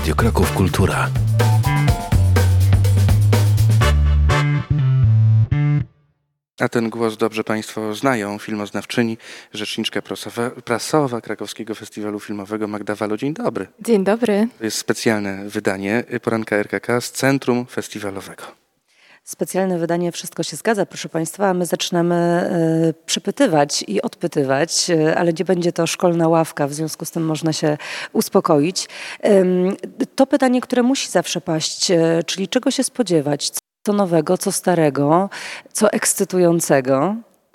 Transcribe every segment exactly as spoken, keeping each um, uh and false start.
Radio Kraków Kultura. A ten głos dobrze Państwo znają. Filmoznawczyni, rzeczniczka prasowa, prasowa Krakowskiego Festiwalu Filmowego Magda Walo. Dzień dobry. Dzień dobry. To jest specjalne wydanie Poranka R K K z Centrum Festiwalowego. Specjalne wydanie, wszystko się zgadza, proszę Państwa. My zaczynamy e, przepytywać i odpytywać, e, ale nie będzie to szkolna ławka, w związku z tym można się uspokoić. E, to pytanie, które musi zawsze paść, e, czyli czego się spodziewać? Co nowego, co starego, co ekscytującego?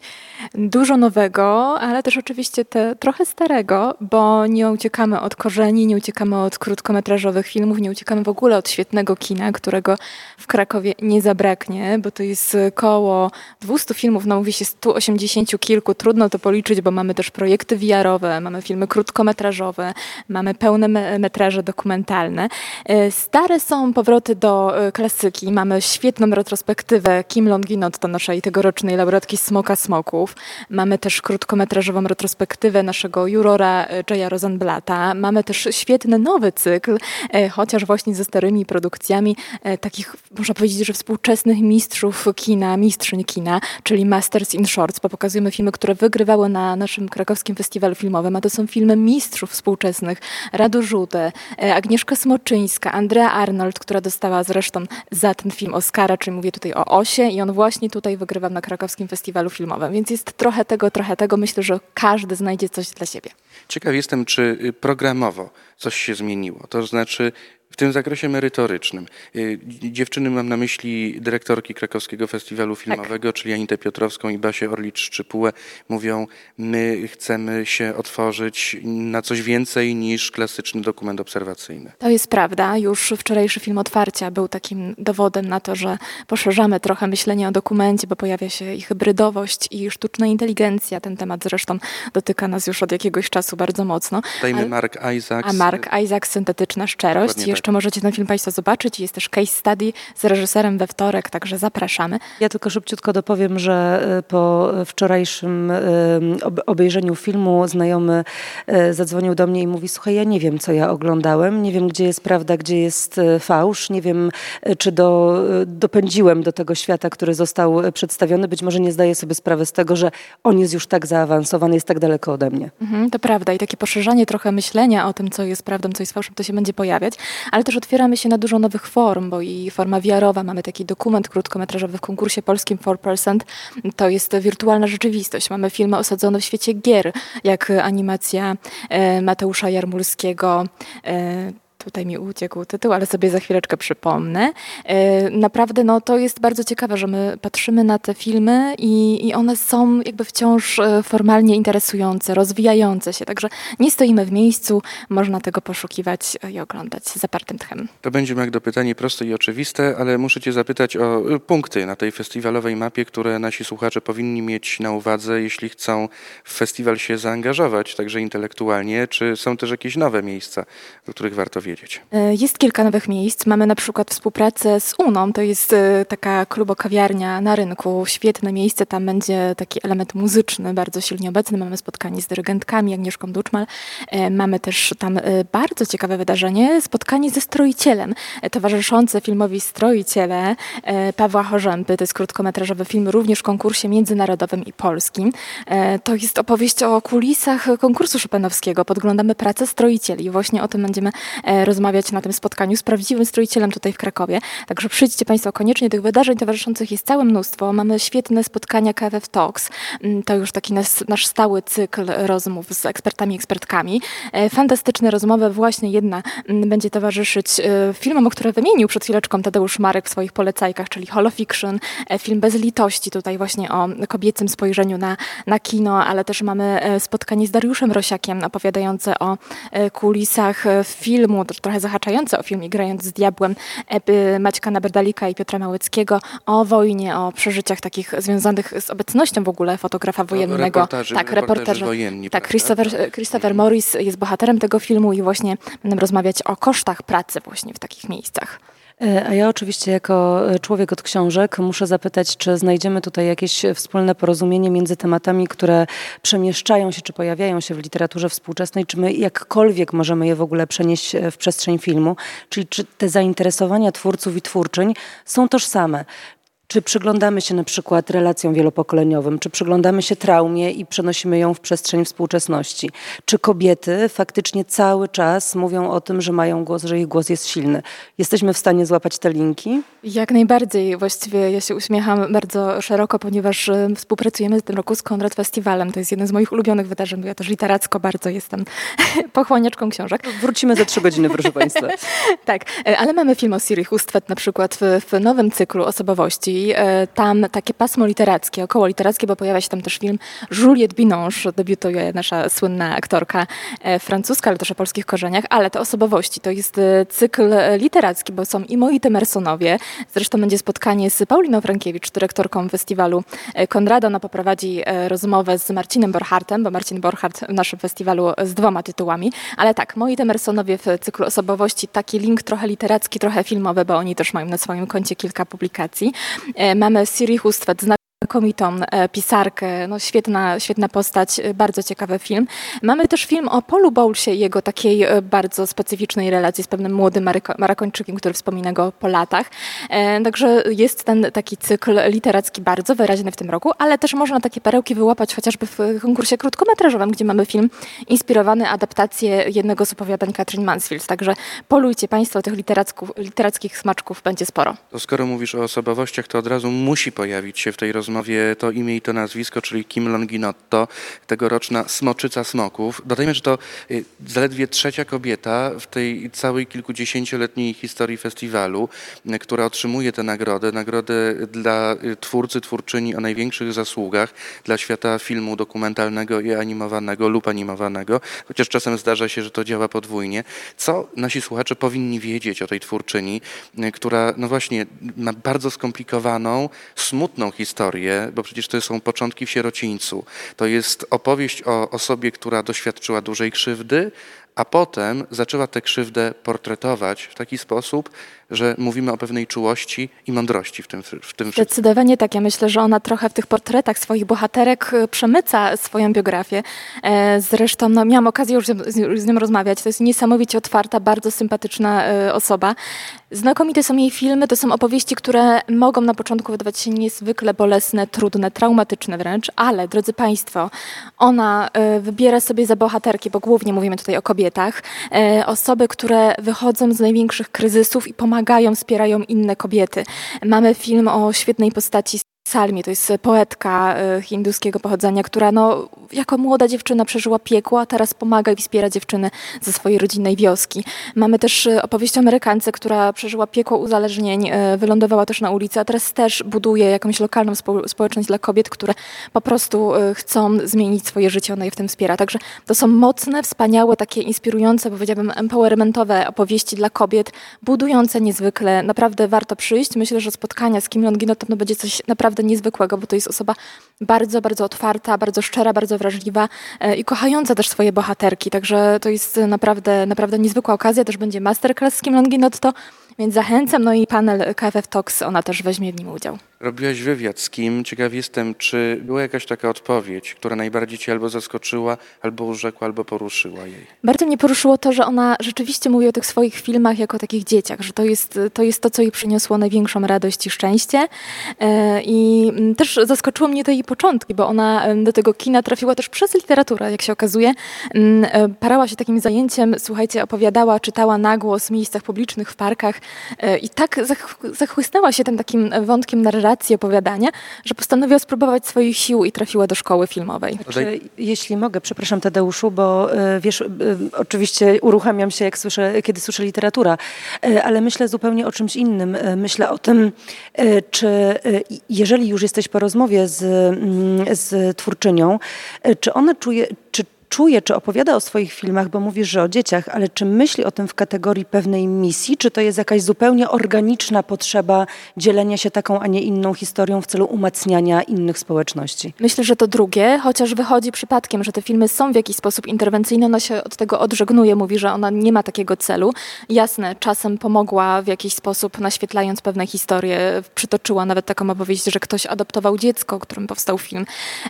Dużo nowego, ale też oczywiście te, trochę starego, bo nie uciekamy od korzeni, nie uciekamy od krótkometrażowych filmów, nie uciekamy w ogóle od świetnego kina, którego w Krakowie nie zabraknie, bo to jest koło dwieście filmów, no mówi się stu osiemdziesięciu kilku, trudno to policzyć, bo mamy też projekty V R-owe, mamy filmy krótkometrażowe, mamy pełne metraże dokumentalne. Stare są powroty do klasyki, mamy świetną retrospektywę Kim Longinot, to naszej tegorocznej laureatki Smoka Smoków. Mamy też krótkometrażową retrospektywę naszego jurora Jaya Rosenblatta. Mamy też świetny nowy cykl, chociaż właśnie ze starymi produkcjami takich, można powiedzieć, że współczesnych mistrzów kina, mistrzyń kina, czyli Masters in Shorts, bo pokazujemy filmy, które wygrywały na naszym krakowskim festiwalu filmowym, a to są filmy mistrzów współczesnych. Radu Żudę, Agnieszka Smoczyńska, Andrea Arnold, która dostała zresztą za ten film Oscara, czyli mówię tutaj o Osie i on właśnie tutaj wygrywał na krakowskim festiwalu filmowym, więc jest trochę tego, trochę tego. Myślę, że każdy znajdzie coś dla siebie. Ciekaw jestem, czy programowo coś się zmieniło. To znaczy w tym zakresie merytorycznym. Dziewczyny, mam na myśli dyrektorki Krakowskiego Festiwalu Filmowego, tak, czyli Anitę Piotrowską i Basię Orlicz-Szczypułę, mówią, my chcemy się otworzyć na coś więcej niż klasyczny dokument obserwacyjny. To jest prawda. Już wczorajszy film Otwarcia był takim dowodem na to, że poszerzamy trochę myślenie o dokumencie, bo pojawia się i hybrydowość, i sztuczna inteligencja. Ten temat zresztą dotyka nas już od jakiegoś czasu bardzo mocno. Dajmy Ale... Mark Isaacs. A Mark Isaacs, Syntetyczna szczerość. Jeszcze tak. Możecie ten film Państwo zobaczyć. Jest też case study z reżyserem we wtorek, także zapraszamy. Ja tylko szybciutko dopowiem, że po wczorajszym obejrzeniu filmu znajomy zadzwonił do mnie i mówi, słuchaj, ja nie wiem, co ja oglądałem, nie wiem, gdzie jest prawda, gdzie jest fałsz, nie wiem, czy do, dopędziłem do tego świata, który został przedstawiony. Być może nie zdaję sobie sprawy z tego, że on jest już tak zaawansowany, jest tak daleko ode mnie. Mhm, to prawda i takie poszerzanie trochę myślenia o tym, co jest prawdą, co jest fałszem, to się będzie pojawiać, ale też otwieramy się na dużo nowych form, bo i forma V R-owa, mamy taki dokument krótkometrażowy w konkursie polskim four percent, to jest wirtualna rzeczywistość. Mamy filmy osadzone w świecie gier, jak animacja e, Mateusza Jarmulskiego, e, Tutaj mi uciekł tytuł, ale sobie za chwileczkę przypomnę. Naprawdę no, to jest bardzo ciekawe, że my patrzymy na te filmy i, i one są jakby wciąż formalnie interesujące, rozwijające się. Także nie stoimy w miejscu, można tego poszukiwać i oglądać z zapartym tchem. To będzie, Magdo, pytanie proste i oczywiste, ale muszę Cię zapytać o punkty na tej festiwalowej mapie, które nasi słuchacze powinni mieć na uwadze, jeśli chcą w festiwal się zaangażować, także intelektualnie. Czy są też jakieś nowe miejsca, o których warto wiedzieć? Jest kilka nowych miejsc. Mamy na przykład współpracę z Uną. To jest taka klubo-kawiarnia na rynku. Świetne miejsce. Tam będzie taki element muzyczny bardzo silnie obecny. Mamy spotkanie z dyrygentkami, Agnieszką Duczmal. Mamy też tam bardzo ciekawe wydarzenie. Spotkanie ze stroicielem. Towarzyszące filmowi Stroiciele Pawła Chorzępy. To jest krótkometrażowy film również w konkursie międzynarodowym i polskim. To jest opowieść o kulisach konkursu chopinowskiego. Podglądamy pracę stroicieli. Właśnie o tym będziemy rozmawiać na tym spotkaniu z prawdziwym stroicielem tutaj w Krakowie. Także przyjdźcie Państwo koniecznie. Tych wydarzeń towarzyszących jest całe mnóstwo. Mamy świetne spotkania K F F Talks. To już taki nasz, nasz stały cykl rozmów z ekspertami, ekspertkami. Fantastyczne rozmowy. Właśnie jedna będzie towarzyszyć filmom, o które wymienił przed chwileczką Tadeusz Marek w swoich polecajkach, czyli Holofiction, film Bez litości, tutaj właśnie o kobiecym spojrzeniu na, na kino, ale też mamy spotkanie z Dariuszem Rosiakiem opowiadające o kulisach filmu, trochę zahaczające o film Grając z diabłem Maćka Naberdalika i Piotra Małeckiego, o wojnie, o przeżyciach takich związanych z obecnością w ogóle fotografa wojennego. Reportaży, tak, reportaży wojenni. Tak, Christopher, Christopher Morris jest bohaterem tego filmu i właśnie będę rozmawiać o kosztach pracy właśnie w takich miejscach. A ja oczywiście jako człowiek od książek muszę zapytać, czy znajdziemy tutaj jakieś wspólne porozumienie między tematami, które przemieszczają się, czy pojawiają się w literaturze współczesnej, czy my jakkolwiek możemy je w ogóle przenieść w przestrzeń filmu, czyli czy te zainteresowania twórców i twórczyń są tożsame. Czy przyglądamy się na przykład relacjom wielopokoleniowym, czy przyglądamy się traumie i przenosimy ją w przestrzeń współczesności? Czy kobiety faktycznie cały czas mówią o tym, że mają głos, że ich głos jest silny? Jesteśmy w stanie złapać te linki? Jak najbardziej. Właściwie ja się uśmiecham bardzo szeroko, ponieważ współpracujemy w tym roku z Konrad Festiwalem. To jest jeden z moich ulubionych wydarzeń, bo ja też literacko bardzo jestem pochłaniaczką książek. Wrócimy za trzy godziny, proszę Państwa. Tak, ale mamy film o Siri Hustvedt na przykład w, w nowym cyklu osobowości. Tam takie pasmo literackie, około literackie, bo pojawia się tam też film Juliette Binoche, debiutuje nasza słynna aktorka francuska, ale też o polskich korzeniach, ale te osobowości to jest cykl literacki, bo są i moi Temersonowie, zresztą będzie spotkanie z Pauliną Frankiewicz, dyrektorką festiwalu Konrada, ona poprowadzi rozmowę z Marcinem Borchartem, bo Marcin Borchart w naszym festiwalu z dwoma tytułami, ale tak, moi Temersonowie w cyklu osobowości, taki link trochę literacki, trochę filmowy, bo oni też mają na swoim koncie kilka publikacji. Mamy Siri Hustvedt, znakomitą pisarkę, no świetna, świetna postać, bardzo ciekawy film. Mamy też film o Paulu Bowlesie i jego takiej bardzo specyficznej relacji z pewnym młodym Maryko- Marakończykiem, który wspomina go po latach. Także jest ten taki cykl literacki bardzo wyraźny w tym roku, ale też można takie perełki wyłapać chociażby w konkursie krótkometrażowym, gdzie mamy film inspirowany adaptację jednego z opowiadań Katrin Mansfield. Także polujcie Państwo, tych literackich smaczków będzie sporo. To skoro mówisz o osobowościach, to od razu musi pojawić się w tej rozmowie to imię i to nazwisko, czyli Kim Longinotto, tegoroczna Smoczyca Smoków. Dodajmy, że to zaledwie trzecia kobieta w tej całej kilkudziesięcioletniej historii festiwalu, która otrzymuje tę nagrodę, nagrodę dla twórcy, twórczyni o największych zasługach dla świata filmu dokumentalnego i animowanego lub animowanego, chociaż czasem zdarza się, że to działa podwójnie. Co nasi słuchacze powinni wiedzieć o tej twórczyni, która no właśnie ma bardzo skomplikowaną, smutną historię, bo przecież to są początki w sierocińcu. To jest opowieść o osobie, która doświadczyła dużej krzywdy, a potem zaczęła tę krzywdę portretować w taki sposób, że mówimy o pewnej czułości i mądrości w tym, w tym Zdecydowanie tak. Ja myślę, że ona trochę w tych portretach swoich bohaterek przemyca swoją biografię. Zresztą no, miałam okazję już z, z nią rozmawiać. To jest niesamowicie otwarta, bardzo sympatyczna osoba. Znakomite są jej filmy. To są opowieści, które mogą na początku wydawać się niezwykle bolesne, trudne, traumatyczne wręcz, ale drodzy Państwo, ona wybiera sobie za bohaterki, bo głównie mówimy tutaj o kobietach, osoby, które wychodzą z największych kryzysów i pomagają, wspierają inne kobiety. Mamy film o świetnej postaci Salmi, to jest poetka hinduskiego pochodzenia, która no, jako młoda dziewczyna przeżyła piekło, a teraz pomaga i wspiera dziewczyny ze swojej rodzinnej wioski. Mamy też opowieść o Amerykance, która przeżyła piekło uzależnień, wylądowała też na ulicy, a teraz też buduje jakąś lokalną spo- społeczność dla kobiet, które po prostu chcą zmienić swoje życie, ona je w tym wspiera. Także to są mocne, wspaniałe, takie inspirujące, powiedziałabym empowermentowe opowieści dla kobiet, budujące niezwykle. Naprawdę warto przyjść. Myślę, że spotkania z Kim Longinotto to będzie coś naprawdę niezwykłego, bo to jest osoba bardzo, bardzo otwarta, bardzo szczera, bardzo wrażliwa i kochająca też swoje bohaterki. Także to jest naprawdę, naprawdę niezwykła okazja. Też będzie masterclass z Kim Longinotto, więc zachęcam. No i panel K F F Talks, ona też weźmie w nim udział. Robiłaś wywiad z Kim. Ciekaw jestem, czy była jakaś taka odpowiedź, która najbardziej cię albo zaskoczyła, albo urzekła, albo poruszyła jej? Bardzo mnie poruszyło to, że ona rzeczywiście mówi o tych swoich filmach jako o takich dzieciach, że to jest to, jest to co jej przyniosło największą radość i szczęście. I też zaskoczyło mnie to jej początki, bo ona do tego kina trafiła też przez literaturę, jak się okazuje. Parała się takim zajęciem, słuchajcie, opowiadała, czytała na głos w miejscach publicznych, w parkach i tak zachłysnęła się tym takim wątkiem narracji, opowiadania, że postanowiła spróbować swoich sił i trafiła do szkoły filmowej. Znaczy, jeśli mogę, przepraszam Tadeuszu, bo wiesz, oczywiście uruchamiam się, jak słyszę, kiedy słyszę literatura, ale myślę zupełnie o czymś innym. Myślę o tym, czy jeżeli już jesteś po rozmowie z, z twórczynią, czy ona czuje, czy czuje, czy opowiada o swoich filmach, bo mówisz, że o dzieciach, ale czy myśli o tym w kategorii pewnej misji, czy to jest jakaś zupełnie organiczna potrzeba dzielenia się taką, a nie inną historią w celu umacniania innych społeczności? Myślę, że to drugie, chociaż wychodzi przypadkiem, że te filmy są w jakiś sposób interwencyjne, ona się od tego odżegnuje, mówi, że ona nie ma takiego celu. Jasne, czasem pomogła w jakiś sposób, naświetlając pewne historie, przytoczyła nawet taką opowieść, że ktoś adoptował dziecko, którym powstał film,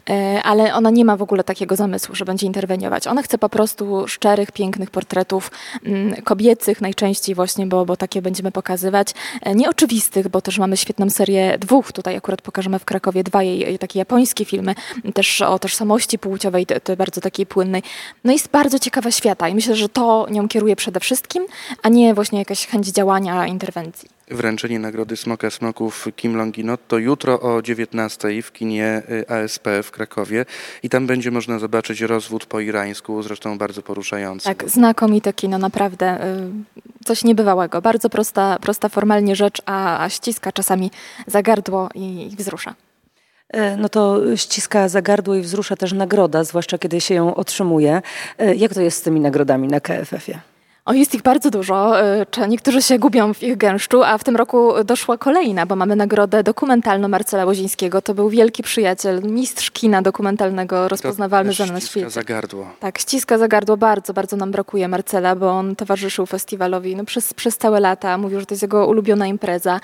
ale ona nie ma w ogóle takiego zamysłu, że będzie interweniować. Ona chce po prostu szczerych, pięknych portretów kobiecych najczęściej właśnie, bo, bo takie będziemy pokazywać. Nieoczywistych, bo też mamy świetną serię dwóch, tutaj akurat pokażemy w Krakowie dwa jej takie japońskie filmy, też o tożsamości płciowej, te, te bardzo takiej płynnej. No jest bardzo ciekawa świata i myślę, że to nią kieruje przede wszystkim, a nie właśnie jakaś chęć działania, interwencji. Wręczenie Nagrody Smoka Smoków Kim Longinot to jutro o dziewiętnastej w kinie A S P w Krakowie i tam będzie można zobaczyć Rozwód po irańsku, zresztą bardzo poruszający. Tak, znakomite kino, naprawdę coś niebywałego. Bardzo prosta, prosta formalnie rzecz, a, a ściska czasami za gardło i, i wzrusza. No to ściska za gardło i wzrusza też nagroda, zwłaszcza kiedy się ją otrzymuje. Jak to jest z tymi nagrodami na K F F-ie? O, jest ich bardzo dużo. Niektórzy się gubią w ich gęszczu, a w tym roku doszła kolejna, bo mamy nagrodę dokumentalną Marcela Łozińskiego. To był wielki przyjaciel, mistrz kina dokumentalnego, rozpoznawalny za nas w świecie. Ściska za gardło. Tak, ściska za gardło. Bardzo, bardzo nam brakuje Marcela, bo on towarzyszył festiwalowi no, przez, przez całe lata. Mówił, że to jest jego ulubiona impreza.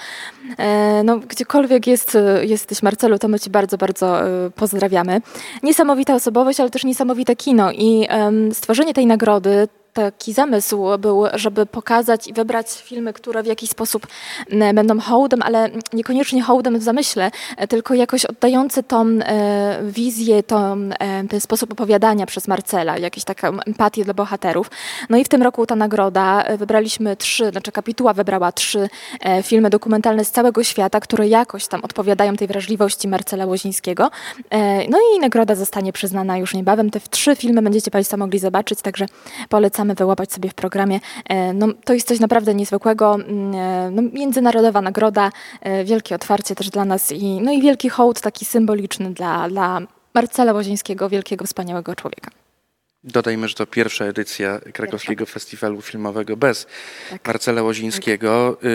E, no, gdziekolwiek jest, jesteś, Marcelu, to my ci bardzo, bardzo e, pozdrawiamy. Niesamowita osobowość, ale też niesamowite kino i e, stworzenie tej nagrody, taki zamysł był, żeby pokazać i wybrać filmy, które w jakiś sposób będą hołdem, ale niekoniecznie hołdem w zamyśle, tylko jakoś oddający tą e, wizję, tą, e, ten sposób opowiadania przez Marcela, jakąś taką empatię dla bohaterów. No i w tym roku ta nagroda, wybraliśmy trzy, znaczy kapituła wybrała trzy e, filmy dokumentalne z całego świata, które jakoś tam odpowiadają tej wrażliwości Marcela Łozińskiego. E, no i nagroda zostanie przyznana już niebawem. Te trzy filmy będziecie Państwo mogli zobaczyć, także polecamy wyłapać sobie w programie. No, to jest coś naprawdę niezwykłego. No, międzynarodowa nagroda, wielkie otwarcie też dla nas i, no i wielki hołd taki symboliczny dla, dla Marcela Łozińskiego, wielkiego, wspaniałego człowieka. Dodajmy, że to pierwsza edycja Krakowskiego Pierwsza. Festiwalu Filmowego bez tak. Marcela Łozińskiego. Tak.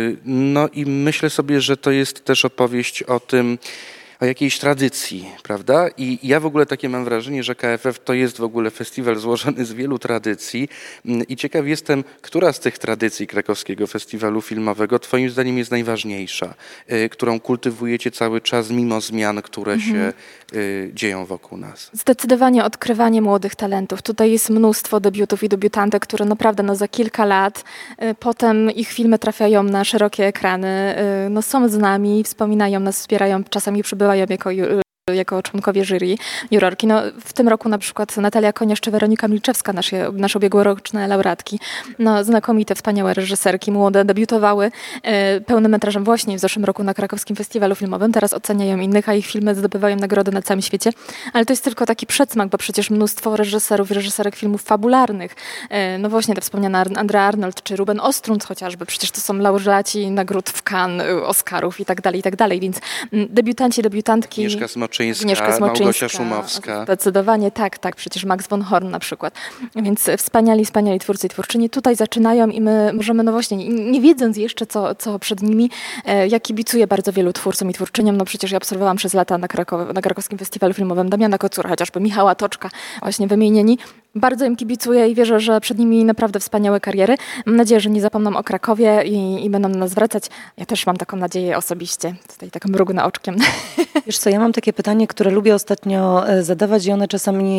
No i myślę sobie, że to jest też opowieść o tym, o jakiejś tradycji, prawda? I ja w ogóle takie mam wrażenie, że K F F to jest w ogóle festiwal złożony z wielu tradycji i ciekaw jestem, która z tych tradycji Krakowskiego Festiwalu Filmowego twoim zdaniem jest najważniejsza, którą kultywujecie cały czas mimo zmian, które mhm. się y, dzieją wokół nas. Zdecydowanie odkrywanie młodych talentów. Tutaj jest mnóstwo debiutów i debiutantek, które naprawdę no, za kilka lat y, potem ich filmy trafiają na szerokie ekrany, y, no, są z nami, wspominają nas, wspierają, czasami przybywają jako jako członkowie jury, jurorki. No, w tym roku na przykład Natalia Koniarz czy Weronika Milczewska, nasze, nasze ubiegłoroczne laureatki. No, znakomite, wspaniałe reżyserki, młode, debiutowały e, pełnym metrażem właśnie w zeszłym roku na Krakowskim Festiwalu Filmowym. Teraz oceniają innych, a ich filmy zdobywają nagrody na całym świecie. Ale to jest tylko taki przedsmak, bo przecież mnóstwo reżyserów i reżyserek filmów fabularnych. E, no właśnie te wspomniane Andrea Arnold czy Ruben Ostrund chociażby. Przecież to są laureaci nagród w Cannes, Oscarów i tak dalej, i tak dalej. Więc m, debiutanci, debiutantki... Agnieszka Smoczyńska, Agnieszka Smoczyńska, Małgosia Szumowska. Zdecydowanie tak, tak. Przecież Max von Horn na przykład. Więc wspaniali, wspaniali twórcy i twórczyni tutaj zaczynają i my możemy, no właśnie, nie, nie wiedząc jeszcze, co, co przed nimi, e, ja kibicuję bardzo wielu twórcom i twórczyniom. No przecież ja obserwowałam przez lata na, Krakow, na Krakowskim Festiwalu Filmowym Damiana Kocura, chociażby Michała Toczka, właśnie wymienieni. Bardzo im kibicuję i wierzę, że przed nimi naprawdę wspaniałe kariery. Mam nadzieję, że nie zapomną o Krakowie i, i będą na nas wracać. Ja też mam taką nadzieję osobiście. Tutaj taką mrugnę oczkiem. Wiesz co, ja mam takie pytanie, które lubię ostatnio zadawać i one czasami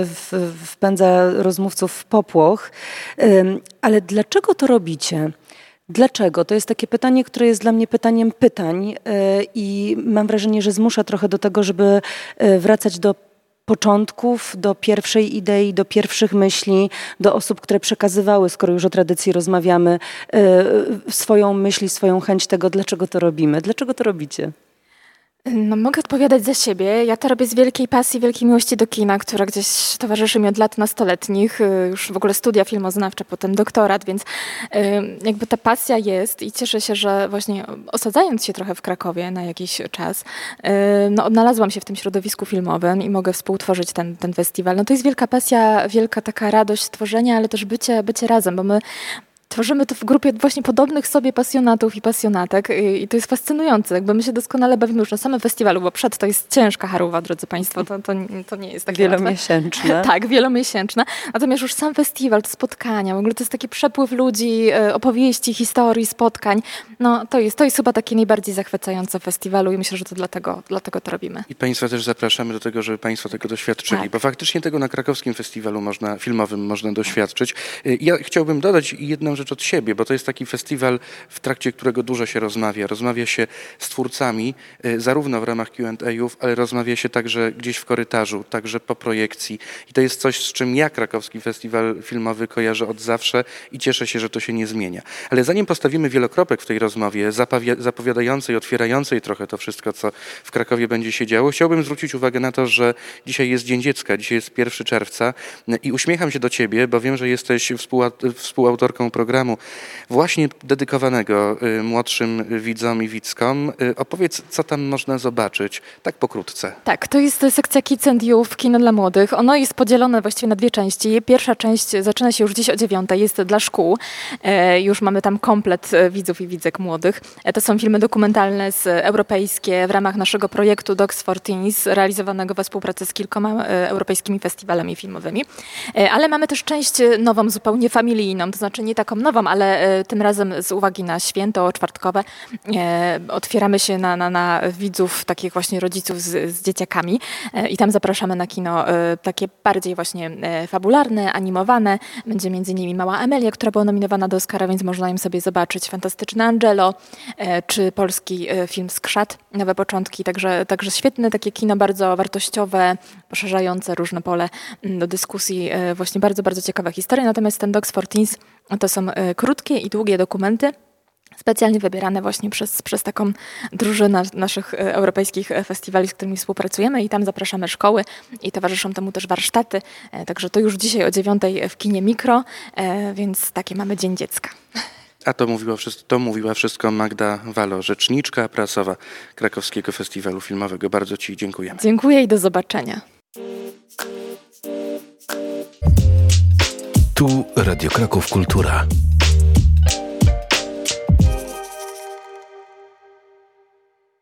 wpędza rozmówców w popłoch. Ale dlaczego to robicie? Dlaczego? To jest takie pytanie, które jest dla mnie pytaniem pytań i mam wrażenie, że zmusza trochę do tego, żeby wracać do początków, do pierwszej idei, do pierwszych myśli, do osób, które przekazywały, skoro już o tradycji rozmawiamy, swoją myśl, swoją chęć tego, dlaczego to robimy. Dlaczego to robicie? No, mogę odpowiadać za siebie. Ja to robię z wielkiej pasji, wielkiej miłości do kina, która gdzieś towarzyszy mi od lat nastoletnich. Już w ogóle studia filmoznawcze, potem doktorat, więc jakby ta pasja jest i cieszę się, że właśnie osadzając się trochę w Krakowie na jakiś czas, no odnalazłam się w tym środowisku filmowym i mogę współtworzyć ten, ten festiwal. No to jest wielka pasja, wielka taka radość tworzenia, ale też bycie, bycie razem, bo my tworzymy to w grupie właśnie podobnych sobie pasjonatów i pasjonatek i, i to jest fascynujące. Jakby my się doskonale bawimy już na samym festiwalu, bo przed to jest ciężka charówa, drodzy Państwo, to, to, to nie jest takie wielomiesięczne. Tak, wielomiesięczne. Natomiast już sam festiwal, to spotkania, w ogóle to jest taki przepływ ludzi, opowieści, historii, spotkań. No to jest, to jest chyba takie najbardziej zachwycające w festiwalu i myślę, że to dlatego, dlatego to robimy. I Państwa też zapraszamy do tego, żeby Państwo tego doświadczyli, tak. Bo faktycznie tego na krakowskim festiwalu można, filmowym można doświadczyć. Ja chciałbym dodać jedną rzecz od siebie, bo to jest taki festiwal, w trakcie którego dużo się rozmawia. Rozmawia się z twórcami, zarówno w ramach Q and A'ów, ale rozmawia się także gdzieś w korytarzu, także po projekcji. I to jest coś, z czym ja krakowski festiwal filmowy kojarzę od zawsze i cieszę się, że to się nie zmienia. Ale zanim postawimy wielokropek w tej rozmowie, zapowiadającej, otwierającej trochę to wszystko, co w Krakowie będzie się działo, chciałbym zwrócić uwagę na to, że dzisiaj jest Dzień Dziecka, dzisiaj jest pierwszego czerwca i uśmiecham się do Ciebie, bo wiem, że jesteś współautorką programu właśnie dedykowanego y, młodszym widzom i widzkom. Y, opowiedz, co tam można zobaczyć, tak pokrótce. Tak, to jest sekcja Kids and Youth, kino dla młodych. Ono jest podzielone właściwie na dwie części. Pierwsza część zaczyna się już dziś o dziewiątej, jest dla szkół. E, już mamy tam komplet widzów i widzek młodych. E, to są filmy dokumentalne z, europejskie w ramach naszego projektu Docs for Teens, realizowanego we współpracy z kilkoma e, europejskimi festiwalami filmowymi. E, ale mamy też część nową, zupełnie familijną, to znaczy nie taką nową, ale e, tym razem z uwagi na święto czwartkowe e, otwieramy się na, na, na widzów, takich właśnie rodziców z, z dzieciakami e, i tam zapraszamy na kino e, takie bardziej właśnie e, fabularne, animowane. Będzie między innymi Mała Amelia, która była nominowana do Oscara, więc można ją sobie zobaczyć. Fantastyczne Angelo, e, czy polski e, film Skrzat, Nowe Początki. Także, także świetne takie kino, bardzo wartościowe, poszerzające różne pole do dyskusji. E, właśnie bardzo, bardzo ciekawe historie. Natomiast ten Docs for Teens to są e, krótkie i długie dokumenty, specjalnie wybierane właśnie przez, przez taką drużynę naszych europejskich festiwali, z którymi współpracujemy i tam zapraszamy szkoły i towarzyszą temu też warsztaty. Także to już dzisiaj o dziewiątej w kinie Mikro, więc taki mamy Dzień Dziecka. A to mówiła, to mówiła wszystko Magda Walo, rzeczniczka prasowa Krakowskiego Festiwalu Filmowego. Bardzo Ci dziękujemy. Dziękuję i do zobaczenia. Tu Radio Kraków Kultura.